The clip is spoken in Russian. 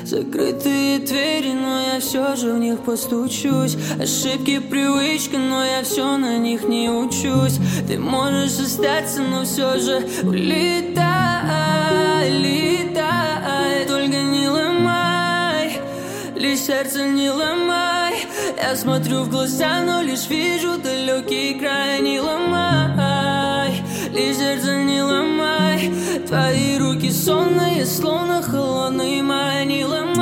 Закрытые двери, но я все же в них постучусь. Ошибки, привычка, но я все на них не учусь. Ты можешь остаться, но все же улетай, летай. Только не ломай, лишь сердце не ломай. Я смотрю в глаза, но лишь вижу далекий край. Не ломай, лишь сердце не ломай. Твои руки сонные, словно холодный май. Не ломай.